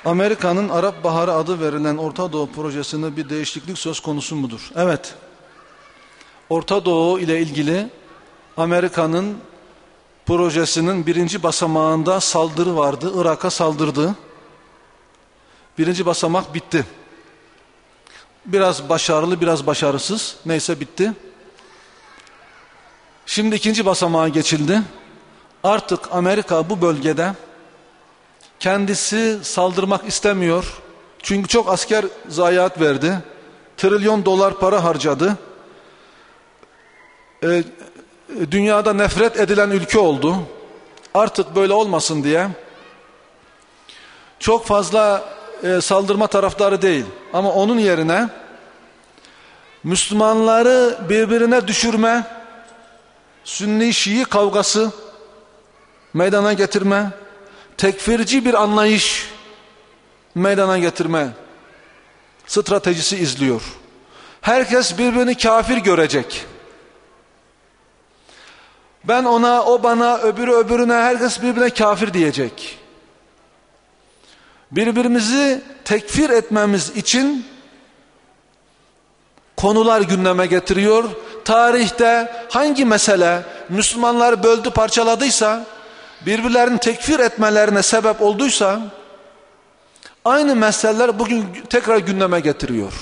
Amerika'nın Arap Baharı adı verilen Orta Doğu projesinde bir değişiklik söz konusu mudur? Evet. Orta Doğu ile ilgili Amerika'nın projesinin birinci basamağında saldırı vardı. Irak'a saldırdı. Birinci basamak bitti. Biraz başarılı, biraz başarısız. Neyse bitti. Şimdi ikinci basamağa geçildi. Artık Amerika bu bölgede kendisi saldırmak istemiyor. Çünkü çok asker zayiat verdi. Trilyon dolar para harcadı. Dünyada nefret edilen ülke oldu. Artık böyle olmasın diye çok fazla saldırma taraftarı değil. Ama onun yerine Müslümanları birbirine düşürme, Sünni-Şii kavgası meydana getirme, tekfirci bir anlayış meydana getirme stratejisi izliyor. Herkes birbirini kafir görecek. Ben ona, o bana, öbürü öbürüne, herkes birbirine kafir diyecek. Birbirimizi tekfir etmemiz için konular gündeme getiriyor. Tarihte hangi mesele Müslümanları böldü, parçaladıysa, birbirlerini tekfir etmelerine sebep olduysa, aynı meseleler bugün tekrar gündeme getiriyor.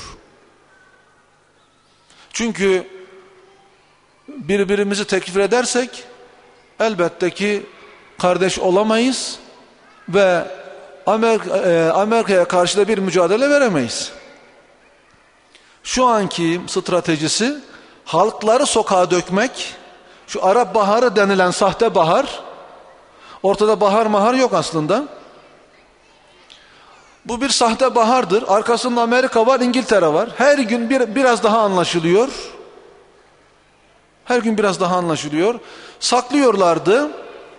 Çünkü birbirimizi tekfir edersek elbette ki kardeş olamayız ve Amerika'ya karşı da bir mücadele veremeyiz. Şu anki stratejisi halkları sokağa dökmek, şu Arap Baharı denilen sahte bahar, ortada bahar mahar yok aslında. Bu bir sahte bahardır. Arkasında Amerika var, İngiltere var. Her gün biraz daha anlaşılıyor. Her gün biraz daha anlaşılıyor. Saklıyorlardı.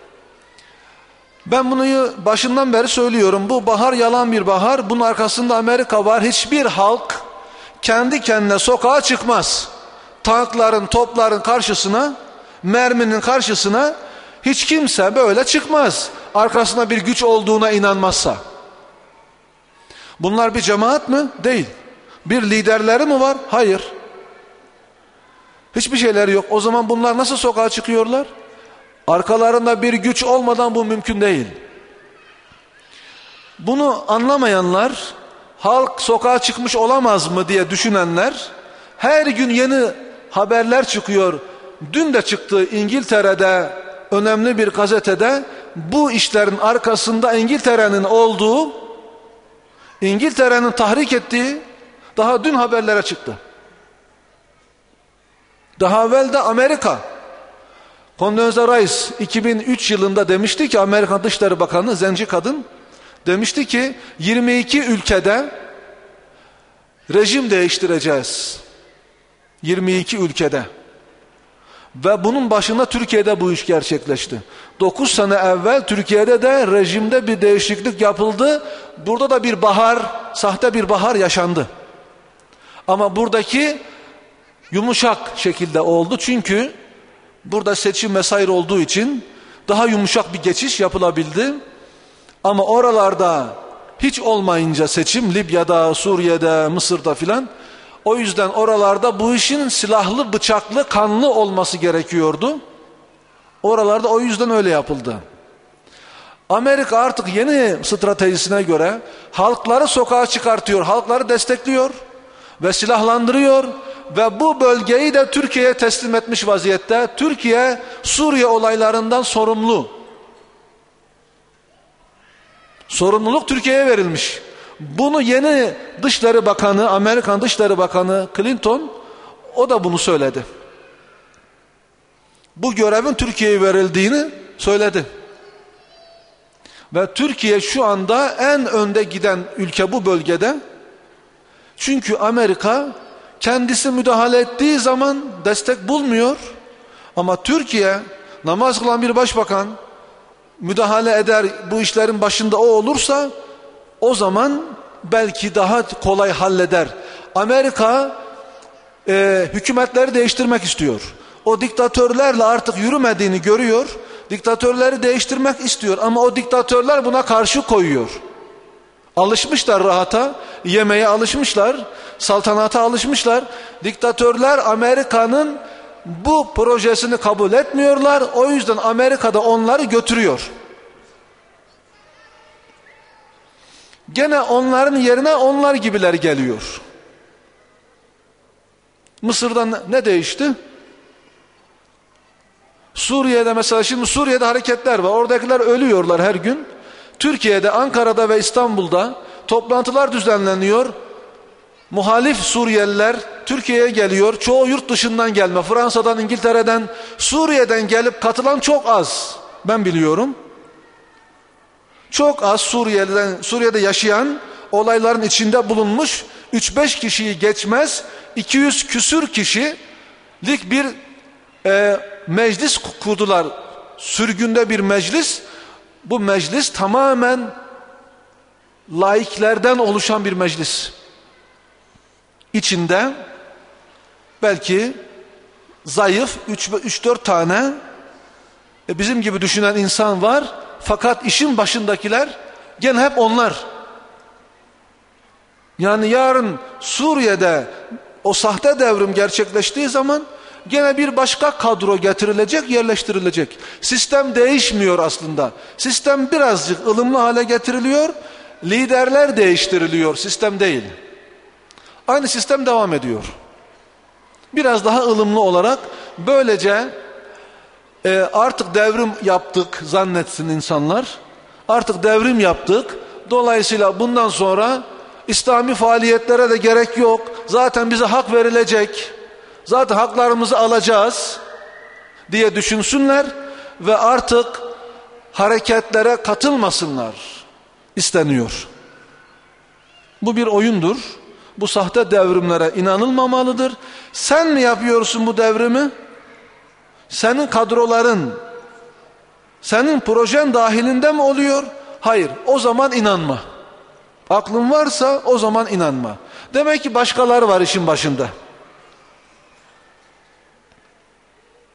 Ben bunu başından beri söylüyorum. Bu bahar yalan bir bahar. Bunun arkasında Amerika var. Hiçbir halk kendi kendine sokağa çıkmaz. Tankların, topların karşısına, merminin karşısına hiç kimse böyle çıkmaz. Arkasında bir güç olduğuna inanmazsa. Bunlar bir cemaat mi? Değil. Bir liderleri mi var? Hayır. Hiçbir şeyleri yok. O zaman bunlar nasıl sokağa çıkıyorlar? Arkalarında bir güç olmadan bu mümkün değil. Bunu anlamayanlar, halk sokağa çıkmış olamaz mı diye düşünenler, her gün yeni haberler çıkıyor. Dün de çıktı İngiltere'de, önemli bir gazetede, bu işlerin arkasında İngiltere'nin olduğu, İngiltere'nin tahrik ettiği daha dün haberlere çıktı. Daha evvel de Amerika, Condoleezza Rice 2003 yılında demişti ki, Amerikan Dışişleri Bakanı, zenci kadın, demişti ki 22 ülkede rejim değiştireceğiz. 22 ülkede. Ve bunun başında Türkiye'de bu iş gerçekleşti. 9 sene evvel Türkiye'de de rejimde bir değişiklik yapıldı. Burada da bir bahar, sahte bir bahar yaşandı. Ama buradaki yumuşak şekilde oldu. Çünkü burada seçim vesaire olduğu için daha yumuşak bir geçiş yapılabildi. Ama oralarda hiç olmayınca seçim, Libya'da, Suriye'de, Mısır'da filan, o yüzden oralarda bu işin silahlı, bıçaklı, kanlı olması gerekiyordu. Oralarda o yüzden öyle yapıldı. Amerika artık yeni stratejisine göre halkları sokağa çıkartıyor, halkları destekliyor ve silahlandırıyor ve bu bölgeyi de Türkiye'ye teslim etmiş vaziyette. Türkiye, Suriye olaylarından sorumlu. Sorumluluk Türkiye'ye verilmiş. Bunu yeni Dışişleri Bakanı, Amerikan Dışişleri Bakanı Clinton, o da bunu söyledi. Bu görevin Türkiye'ye verildiğini söyledi. Ve Türkiye şu anda en önde giden ülke bu bölgede. Çünkü Amerika kendisi müdahale ettiği zaman destek bulmuyor. Ama Türkiye, namaz kılan bir başbakan müdahale eder, bu işlerin başında o olursa, o zaman belki daha kolay halleder. Amerika hükümetleri değiştirmek istiyor. O diktatörlerle artık yürümediğini görüyor. Diktatörleri değiştirmek istiyor ama o diktatörler buna karşı koyuyor. Alışmışlar rahata, yemeğe alışmışlar, saltanata alışmışlar. Diktatörler Amerika'nın bu projesini kabul etmiyorlar. O yüzden Amerika da onları götürüyor. Gene onların yerine onlar gibiler geliyor. Mısır'da ne değişti? Suriye'de mesela, şimdi Suriye'de hareketler var. Oradakiler ölüyorlar her gün. Türkiye'de, Ankara'da ve İstanbul'da toplantılar düzenleniyor. Muhalif Suriyeliler Türkiye'ye geliyor. Çoğu yurt dışından gelme. Fransa'dan, İngiltere'den, Suriye'den gelip katılan çok az. Ben biliyorum. Çok az Suriye'de yaşayan, olayların içinde bulunmuş 3-5 kişiyi geçmez 200 küsür kişilik bir meclis kurdular. Sürgünde bir meclis. Bu meclis tamamen laiklerden oluşan bir meclis. İçinde belki zayıf 3-4 tane bizim gibi düşünen insan var. Fakat işin başındakiler gene hep onlar. Yani yarın Suriye'de o sahte devrim gerçekleştiği zaman gene bir başka kadro getirilecek, yerleştirilecek. Sistem değişmiyor aslında. Sistem birazcık ılımlı hale getiriliyor. Liderler değiştiriliyor. Sistem değil. Aynı sistem devam ediyor. Biraz daha ılımlı olarak böylece artık devrim yaptık zannetsin insanlar. Artık devrim yaptık. Dolayısıyla bundan sonra İslami faaliyetlere de gerek yok. Zaten bize hak verilecek. Zaten haklarımızı alacağız diye düşünsünler ve artık hareketlere katılmasınlar isteniyor. Bu bir oyundur. Bu sahte devrimlere inanılmamalıdır. Sen mi yapıyorsun bu devrimi? Senin kadroların, senin projen dahilinde mi oluyor? Hayır, o zaman inanma. Aklın varsa o zaman inanma. Demek ki başkaları var işin başında.